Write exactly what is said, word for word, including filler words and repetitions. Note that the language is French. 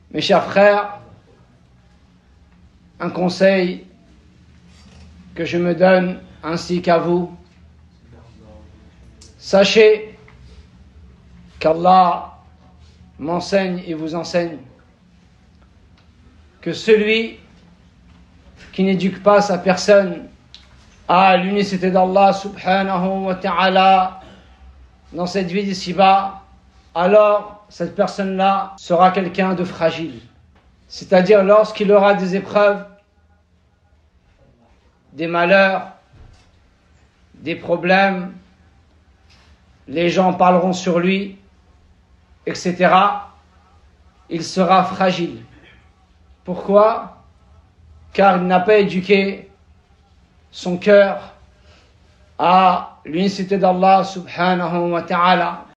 Mes chers frères, un conseil que je me donne ainsi qu'à vous, sachez qu'Allah m'enseigne et vous enseigne que celui qui n'éduque pas sa personne à l'unicité d'Allah subhanahu wa ta'ala dans cette vie d'ici-bas, alors cette personne-là sera quelqu'un de fragile. C'est-à-dire lorsqu'il aura des épreuves, des malheurs, des problèmes, les gens parleront sur lui, et cetera, il sera fragile. Pourquoi? Car il n'a pas éduqué son cœur à l'unicité d'Allah subhanahu wa ta'ala.